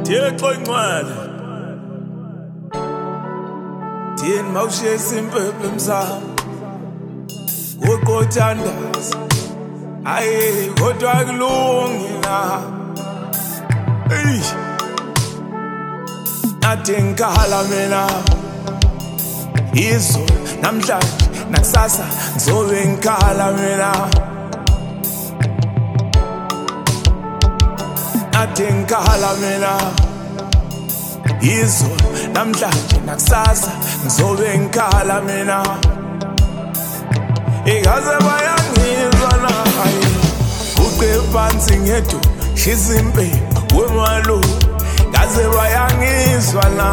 Thixo ingcwele thini mawushesa impepho emsamo uqothandaza ayi kodwa kulungi na nathi ngikhala mina izolo namhlanje nakusasa ngizobe ngikhala mina nathi ngikhala mina izolo namhlanje nakusasa ngizobe ngikhala mina ikaze bayangizwa na uqe phansi ngedu shizimpe wemalu kaze bayangizwa na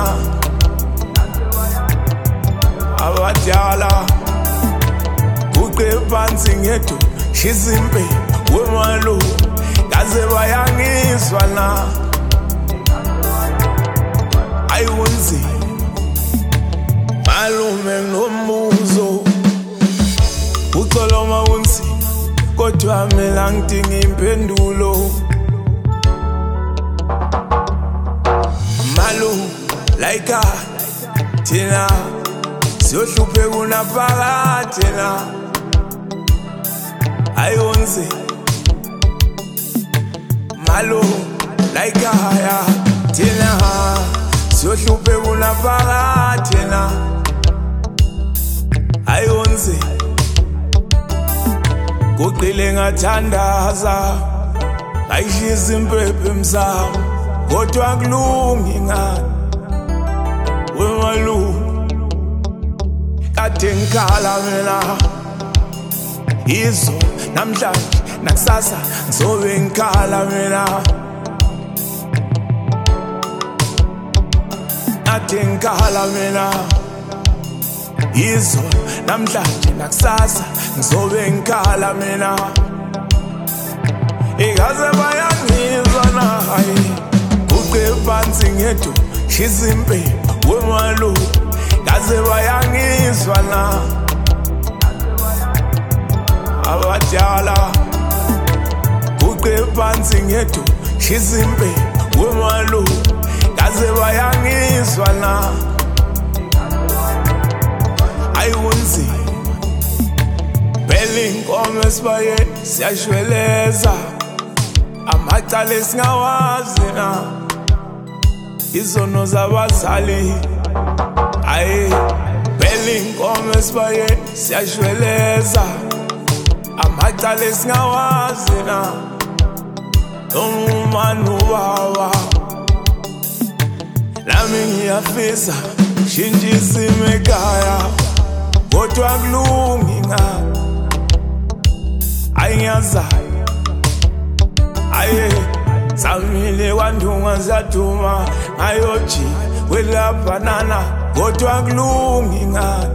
abadala uqe phansi ngedu shizimpe wemalu kaze bayangizwa na ayunzima malume ngombuzo uxoloma unzima kodwa mina ngidinga impendulo malume like thina siyohluphe kunaphakade na ayunzima malume like thina siyohluphe kunaphakade na ayunzima kuqile ngathandaza ayishiza impepho emsamo kodwa kulungi ngani wemalume kade ngikhala mina izolo namhlanje nakusasa ngizobe ngikhala mina kade ngikhala mina izolo namhlanje nakusasa ngizobe ngikhala mina ikaze bayangizwa na uqe phansi ngedu shizimpe wemalu kaze bayangizwa na abadala uqe phansi ngedu shizimpe wemalu kaze bayangizwa na ayunzima Beli inkomo esibayeni siyashweleza amacala esingawazi na izono zabazali aye beli inkomo esibayeni siyashweleza amacala esingawazi na nomumanu baba nami ngiyafisa shintsha ekhaya kodwa kulungi ngani ayinyazayo aye zamile kwandunga zaduma ngayoji welabhanana kodwa kulungi ngani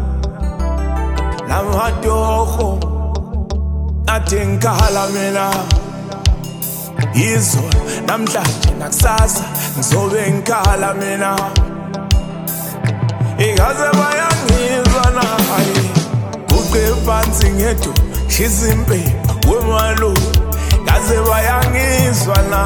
namadoho nathi ngikhala mina izolo namhlanje nakusasa ngizobe ngikhala mina ikaze bayangizwa na uqe phansi ngedu shizimpe wemalu kaze bayangizwa na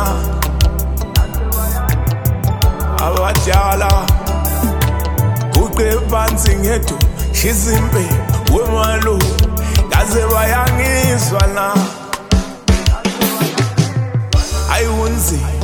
abadala uqe phansi ngedu shizimpe wemalu kaze bayangizwa na ayunzima